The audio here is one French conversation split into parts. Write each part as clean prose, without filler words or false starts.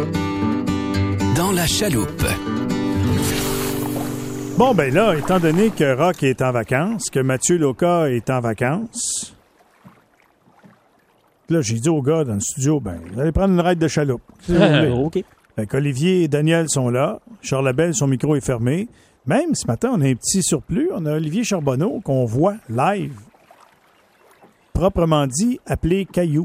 Dans la chaloupe. Bon, ben là, étant donné que Rock est en vacances, que Mathieu Loca est en vacances, là, j'ai dit aux gars dans le studio, ben, vous allez prendre une ride de chaloupe. Si vous voulez. OK. Fait qu'Olivier et Daniel sont là. Charles Labelle, son micro est fermé. Même ce matin, on a un petit surplus. On a Olivier Charbonneau qu'on voit live. Proprement dit, appelé Caillou.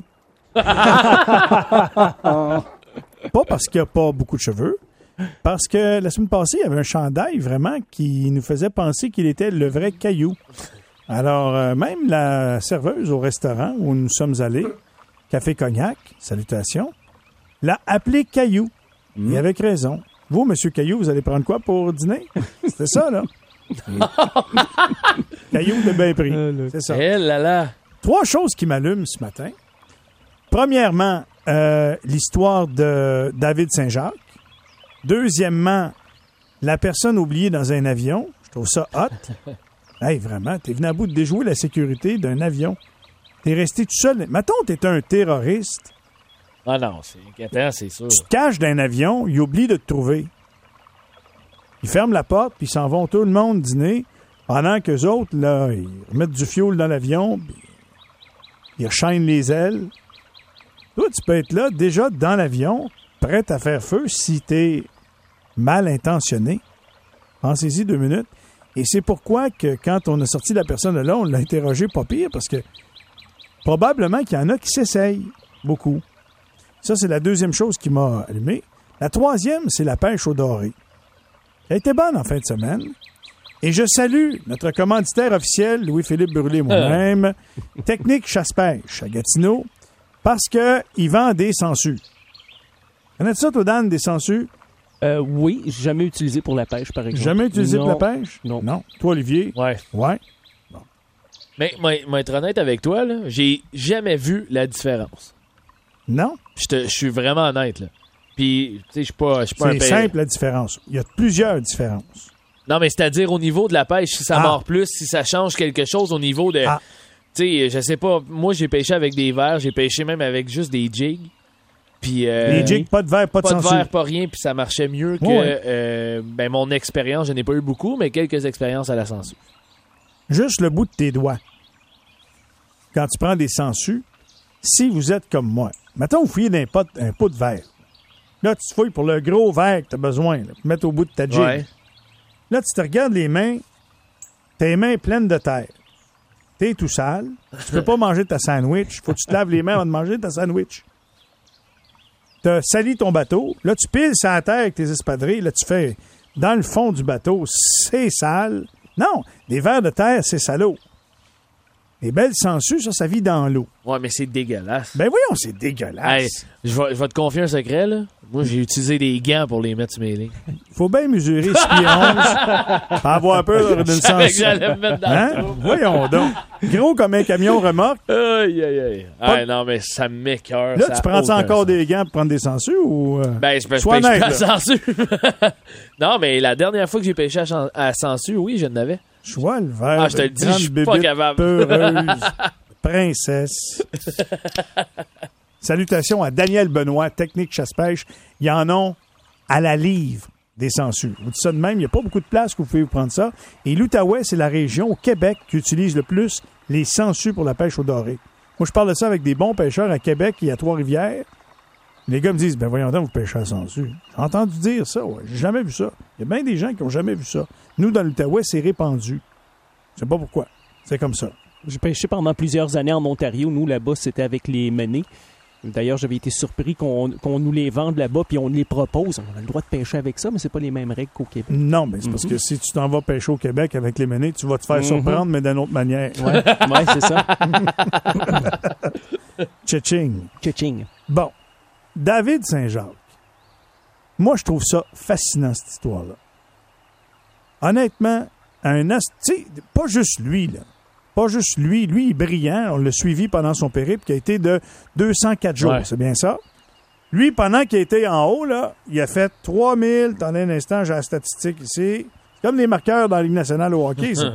Pas parce qu'il n'a pas beaucoup de cheveux, parce que la semaine passée, il y avait un chandail vraiment qui nous faisait penser qu'il était le vrai Caillou. Alors, même la serveuse au restaurant où nous sommes allés, Café Cognac, salutations, l'a appelé Caillou. Et avec raison. Vous, M. Caillou, vous allez prendre quoi pour dîner? C'était ça, là. Caillou de bien pris. C'est ça. Eh là là. 3 choses qui m'allument ce matin. Premièrement, l'histoire de David Saint-Jacques. Deuxièmement, la personne oubliée dans un avion. Je trouve ça hot. Hey, vraiment, t'es venu à bout de déjouer la sécurité d'un avion. T'es resté tout seul. Mettons, t'es un terroriste. Ah non, c'est inquiétant, c'est sûr. Tu te caches d'un avion, il oublie de te trouver. Ils ferment la porte, puis ils s'en vont tout le monde dîner, pendant qu'eux autres, là, ils remettent du fioul dans l'avion, puis ils rechaînent les ailes. Toi, tu peux être là, déjà dans l'avion, prêt à faire feu si t'es mal intentionné. Pensez-y 2 minutes. Et c'est pourquoi que quand on a sorti la personne de là, on l'a interrogé pas pire, parce que probablement qu'il y en a qui s'essayent beaucoup. Ça, c'est la deuxième chose qui m'a allumé. La troisième, c'est la pêche au doré. Elle a été bonne en fin de semaine. Et je salue notre commanditaire officiel, Louis-Philippe Brûlé, moi-même, Technique Chasse-Pêche à Gatineau, parce qu'il vend des sangsues. Connais-tu ça, toi, Dan, des sangsues? Oui, jamais utilisé pour la pêche, par exemple. Jamais utilisé pour la pêche? Non. Non. Toi, Olivier? Ouais. Ouais. Mais, moi, être honnête avec toi, là, j'ai jamais vu la différence. Non? Je suis vraiment honnête, là. Puis, tu sais, je suis pas un C'est simple, la différence. Il y a plusieurs différences. Non, mais c'est-à-dire au niveau de la pêche, si ça mord plus, si ça change quelque chose au niveau de... Tu sais, je sais pas, moi, j'ai pêché avec des verres, j'ai pêché même avec juste des jigs. Puis... les jigs, pas de verre, pas de sangsue. Pas de verre, pas rien, puis ça marchait mieux que... ben, mon expérience, je n'ai pas eu beaucoup, mais quelques expériences à la sangsue. Juste le bout de tes doigts. Quand tu prends des sangsues, si vous êtes comme moi, mettons, vous fouillez un pot de verre. Là, tu te fouilles pour le gros verre que tu as besoin, là, pour mettre au bout de ta jig. Ouais. Là, tu te regardes les mains, tes mains pleines de terre. T'es tout sale. Tu peux pas manger ta sandwich. Faut que tu te laves les mains avant de manger ta sandwich. T'as sali ton bateau. Là, tu piles sur la terre avec tes espadrilles. Là, tu fais dans le fond du bateau, c'est sale. Non, des vers de terre, c'est salaud. Les belles sangsues, ça vit dans l'eau. Ouais, mais c'est dégueulasse. Ben voyons, c'est dégueulasse. Hey, je vais te confier un secret, là. Moi, j'ai utilisé des gants pour les mettre sur mes lignes. Faut bien mesurer 6 pieds 11 pour avoir peur d'une sangsue. J'allais me mettre dans le trou. Voyons donc. Gros comme un camion remorque. Aïe, aïe, aïe. Ah, non, mais ça m'écoeure. Là, tu prends encore des gants pour prendre des sangsues ou... Ben, je sois honnête, pêche pas à sangsue. Non, mais la dernière fois que j'ai pêché à sangsue, oui, je n'avais. Choix le vert. Ah, je te le dis, je suis pas capable. Peureuse. Princesse. Salutations à Daniel Benoît, Technique Chasse-Pêche. Ils en ont à la livre des sangsues. Vous dites ça de même, il n'y a pas beaucoup de place que vous pouvez vous prendre ça. Et l'Outaouais, c'est la région au Québec qui utilise le plus les sangsues pour la pêche au doré. Moi, je parle de ça avec des bons pêcheurs à Québec et à Trois-Rivières. Les gars me disent, ben voyons donc, vous pêchez à sangsue. J'ai entendu dire ça, ouais. J'ai jamais vu ça. Il y a bien des gens qui n'ont jamais vu ça. Nous, dans l'Outaouais, c'est répandu. Je sais pas pourquoi. C'est comme ça. J'ai pêché pendant plusieurs années en Ontario. Nous, là-bas, c'était avec les menées. D'ailleurs, j'avais été surpris qu'on nous les vende là-bas puis on les propose. On a le droit de pêcher avec ça, mais c'est pas les mêmes règles qu'au Québec. Non, mais c'est parce que si tu t'en vas pêcher au Québec avec les menées, tu vas te faire surprendre, mais d'une autre manière. Ouais, c'est ça. Tching. Tching. Bon. David Saint-Jacques. Moi, je trouve ça fascinant, cette histoire-là. Honnêtement, tu sais, pas juste lui, là. Pas juste lui. Lui, il est brillant. On l'a suivi pendant son périple qui a été de 204 jours. Ouais. C'est bien ça? Lui, pendant qu'il était en haut, là, il a fait 3000... Attendez un instant, j'ai la statistique ici. C'est comme les marqueurs dans la Ligue nationale au hockey, ça.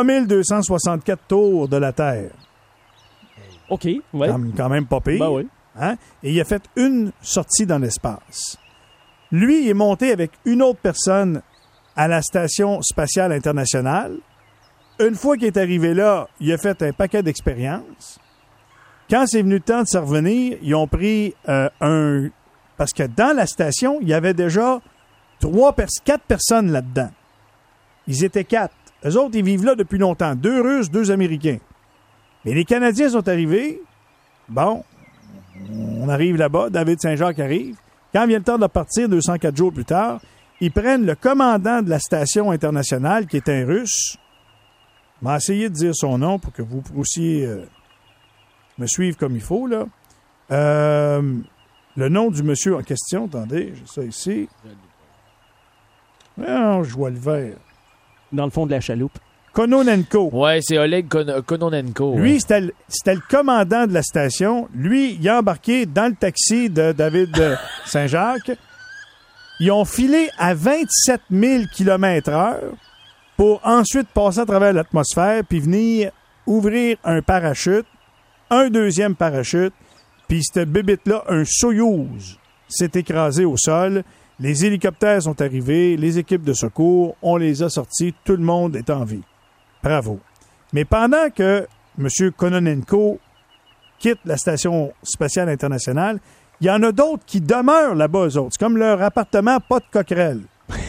3264 tours de la Terre. OK, ouais. Quand même pas pire. Ben oui. Hein? Et il a fait une sortie dans l'espace. Lui, il est monté avec une autre personne à la Station spatiale internationale. Une fois qu'il est arrivé là, il a fait un paquet d'expériences. Quand c'est venu le temps de se revenir, ils ont pris parce que dans la station, il y avait déjà 4 personnes là-dedans. Ils étaient 4. Eux autres, ils vivent là depuis longtemps. 2 Russes, 2 Américains. Mais les Canadiens sont arrivés. Bon, on arrive là-bas. David Saint-Jacques arrive. Quand vient le temps de partir, 204 jours plus tard, ils prennent le commandant de la station internationale, qui est un Russe. Je vais essayer de dire son nom pour que vous puissiez me suivre comme il faut, là. Le nom du monsieur en question, attendez, j'ai ça ici. Non, je vois le vert. Dans le fond de la chaloupe. Kononenko. Ouais, c'est Oleg Kononenko. Lui, c'était le commandant de la station. Lui, il a embarqué dans le taxi de David Saint-Jacques. Ils ont filé à 27 000 km/h pour ensuite passer à travers l'atmosphère puis venir ouvrir un parachute, un deuxième parachute, puis cette bébite-là, un Soyouz, s'est écrasé au sol. Les hélicoptères sont arrivés, les équipes de secours, on les a sortis, tout le monde est en vie. Bravo. Mais pendant que M. Kononenko quitte la Station spatiale internationale, il y en a d'autres qui demeurent là-bas, eux autres. C'est comme leur appartement, pas de coquerelle.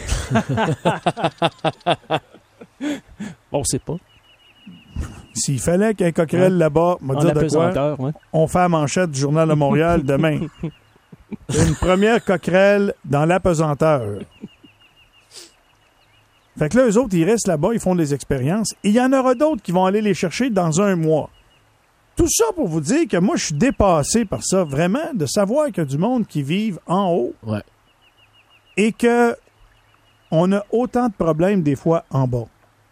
On sait pas. S'il fallait qu'il y ait un coquerelle là-bas, on va dire de quoi, on fait la manchette du Journal de Montréal demain. Une première coquerelle dans l'apesanteur. Fait que là, eux autres, ils restent là-bas, ils font des expériences. Et il y en aura d'autres qui vont aller les chercher dans 1 mois. Tout ça pour vous dire que moi, je suis dépassé par ça, vraiment, de savoir qu'il y a du monde qui vit en haut. Ouais. Et que on a autant de problèmes des fois en bas.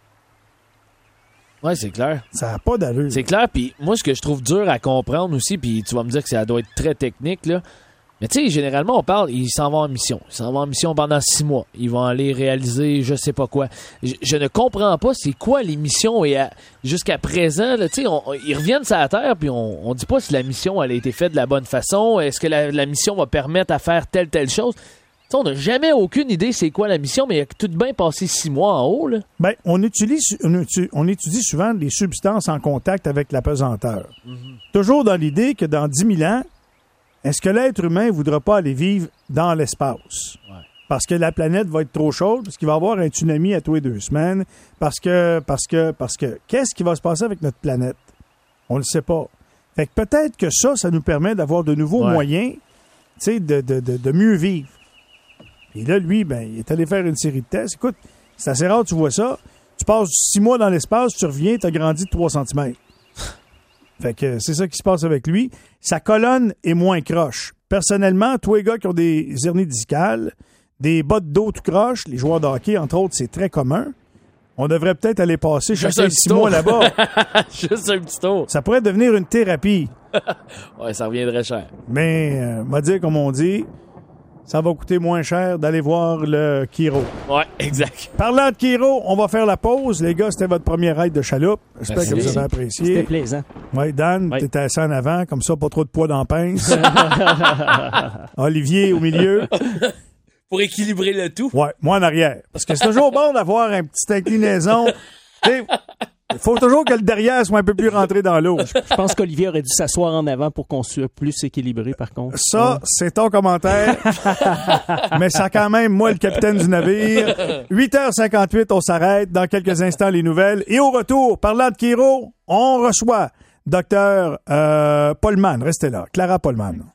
Ouais, c'est clair. Ça n'a pas d'allure. C'est clair, puis moi, ce que je trouve dur à comprendre aussi, puis tu vas me dire que ça doit être très technique, là. Mais tu sais, généralement, on parle, ils s'en vont en mission. Ils s'en vont en mission pendant 6 mois. Ils vont aller réaliser je sais pas quoi. Je ne comprends pas c'est quoi les missions et jusqu'à présent, tu sais, ils reviennent sur la Terre, puis on dit pas si la mission elle a été faite de la bonne façon. Est-ce que la mission va permettre à faire telle chose? T'sais, on n'a jamais aucune idée c'est quoi la mission, mais il a tout de bien passé 6 mois en haut, là. Ben, on étudie souvent les substances en contact avec la pesanteur. Mm-hmm. Toujours dans l'idée que dans 10 000 ans, est-ce que l'être humain ne voudra pas aller vivre dans l'espace? Ouais. Parce que la planète va être trop chaude, parce qu'il va y avoir un tsunami à tous les 2 semaines, parce que, qu'est-ce qui va se passer avec notre planète? On ne le sait pas. Fait que peut-être que ça nous permet d'avoir de nouveaux moyens, tu sais, de mieux vivre. Et là, lui, ben, il est allé faire une série de tests. Écoute, c'est assez rare que tu vois ça. Tu passes 6 mois dans l'espace, tu reviens, tu as grandi de 3 cm. Fait que c'est ça qui se passe avec lui. Sa colonne est moins croche. Personnellement, tous les gars qui ont des hernies discales, des bottes d'eau tout croche, les joueurs de hockey, entre autres, c'est très commun. On devrait peut-être aller passer chacun 6 mois là-bas. Juste un petit tour. Ça pourrait devenir une thérapie. Ouais, ça reviendrait cher. Mais, m'a dit, comme on dit, ça va coûter moins cher d'aller voir le Kiro. Ouais, exact. Parlant de Kiro, on va faire la pause. Les gars, c'était votre première ride de chaloupe. J'espère que vous avez apprécié. C'était plaisant. Oui, Dan, t'étais assis en avant, comme ça, pas trop de poids dans la pince. Olivier au milieu. Pour équilibrer le tout. Ouais, moi en arrière. Parce que c'est toujours bon d'avoir une petite inclinaison. Il faut toujours que le derrière soit un peu plus rentré dans l'eau. Je pense qu'Olivier aurait dû s'asseoir en avant pour qu'on soit plus équilibré, par contre. Ça, c'est ton commentaire. Mais ça quand même, moi, le capitaine du navire. 8h58, on s'arrête. Dans quelques instants, les nouvelles. Et au retour, parlant de Kiro, on reçoit Dr. Pollman. Restez là. Clara Pollman.